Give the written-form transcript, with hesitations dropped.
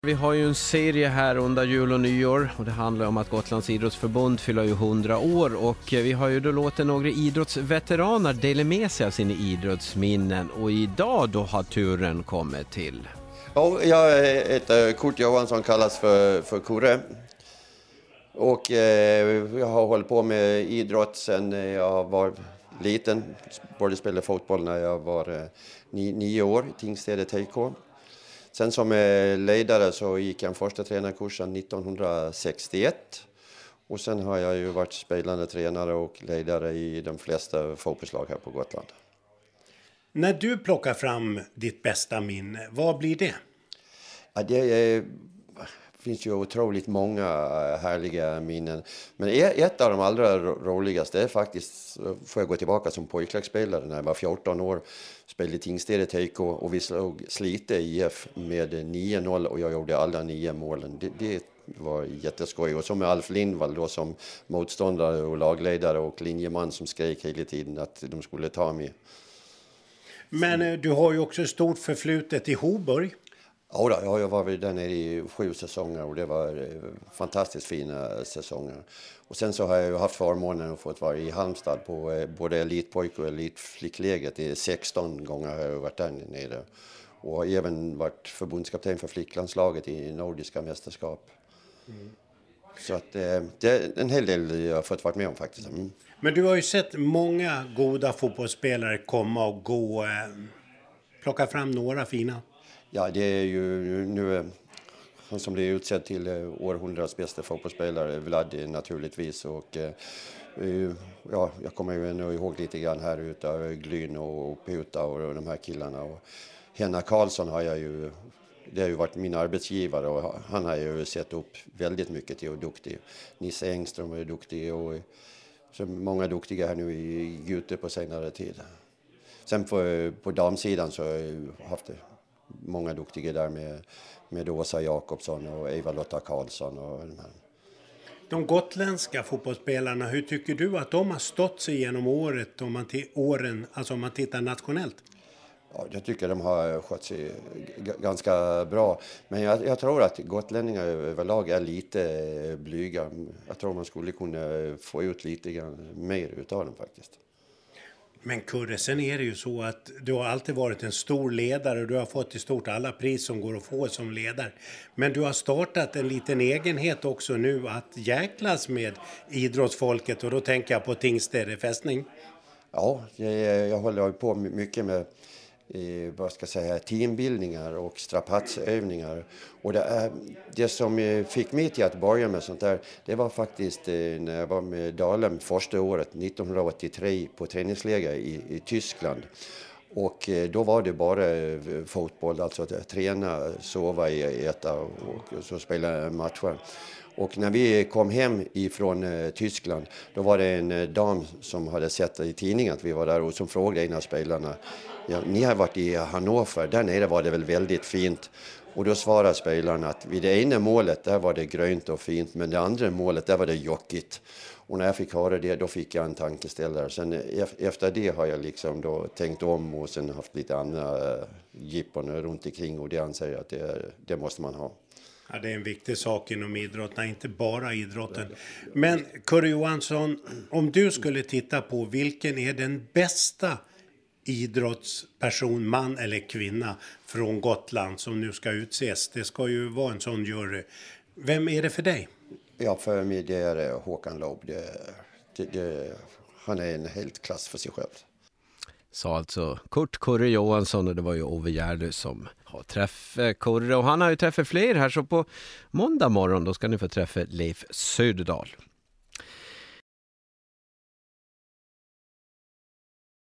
Vi har ju en serie här under jul och nyår och det handlar om att Gotlands idrottsförbund fyller ju 100 år och vi har ju då låtit några idrottsveteraner dela med sig av sina idrottsminnen och idag då har turen kommit till. Ja, jag heter Kurt Johansson, kallas för Kurre och jag har hållit på med idrott sedan jag var liten. Började spela fotboll när jag var 9 år i Tingstäde TK. Sen som ledare så gick jag en första tränarkursen 1961 och sen har jag ju varit spelande tränare och ledare i de flesta fotbollslag här på Gotland. När du plockar fram ditt bästa minne, vad blir det? Ja, det finns ju otroligt många härliga minnen. Men ett av de allra roligaste är faktiskt, får jag gå tillbaka som pojklagsspelare när jag var 14 år. Spelade i Tingstäde TK och vi slog Slite IF med 9-0 och jag gjorde alla 9 målen. Det var jätteskoj. Och så med Alf Lindvall då som motståndare och lagledare och linjeman som skrek hela tiden att de skulle ta mig. Men du har ju också stort förflutet i Hoburg. Ja, jag var där nere i 7 säsonger och det var fantastiskt fina säsonger. Och sen så har jag ju haft förmånen att få vara i Halmstad på både elitpojk- och elitflickläget. Det är 16 gånger har jag varit där nere. Och har även varit förbundskapten för flicklandslaget i nordiska mästerskap. Så att det är en hel del jag har fått vara med om faktiskt. Men du har ju sett många goda fotbollsspelare komma och gå. Plocka fram några fina. Ja, det är ju nu han som blir utsedd till århundradets bästa fotbollsspelare, Vlad naturligtvis. Och ja, jag kommer ju ännu ihåg lite grann här utav Glyn och Puta och de här killarna. Och Henna Karlsson har jag ju, det har ju varit min arbetsgivare och han har ju sett upp väldigt mycket till och duktig. Nisse Engström är duktig och så många duktiga här nu i Gute på senare tid. Sen på damsidan så har jag haft många duktiga där med Åsa Jakobsson och Eva-Lotta Karlsson och de här. De gotländska fotbollsspelarna, hur tycker du att de har stått sig genom året om man tittar nationellt? Ja, jag tycker de har skött sig ganska bra. Men jag tror att gotlänningar överlag är lite blyga. Jag tror man skulle kunna få ut lite grann mer utav dem faktiskt. Men Kurre, sen är det ju så att du har alltid varit en stor ledare och du har fått i stort alla pris som går att få som ledare. Men du har startat en liten egenhet också nu att jäklas med idrottsfolket och då tänker jag på Tingstäde fästning. Ja, jag håller på mycket med teambildningar och strapatsövningar. Och det som fick mig till att börja med sånt där, det var faktiskt när jag var med Dahlem första året 1983 på träningsläger i Tyskland. Och då var det bara fotboll, alltså att träna, sova, äta och så spela matcher. Och när vi kom hem ifrån Tyskland, då var det en dam som hade sett i tidningen att vi var där och som frågade en av spelarna: ja, ni har varit i Hannover, där nere var det väl väldigt fint. Och då svarade spelarna att vid det ena målet där var det grönt och fint, men det andra målet där var det jockigt. Och när jag fick höra det, då fick jag en tankeställare. Sen efter det har jag liksom då tänkt om och sen haft lite andra jippon runt omkring och det anser jag att det måste man ha. Ja, det är en viktig sak inom idrotten, inte bara idrotten. Men Kurre Johansson, om du skulle titta på vilken är den bästa idrottsperson, man eller kvinna från Gotland som nu ska utses? Det ska ju vara en sån jury. Vem är det för dig? Ja, för mig det är Håkan Loob. Han är en helt klass för sig själv. Sa alltså Kurre Johansson och det var ju Ove Gärdö som har träffat Kurre och han har ju träffat fler här så på måndag morgon då ska ni få träffa Leif Söderdahl.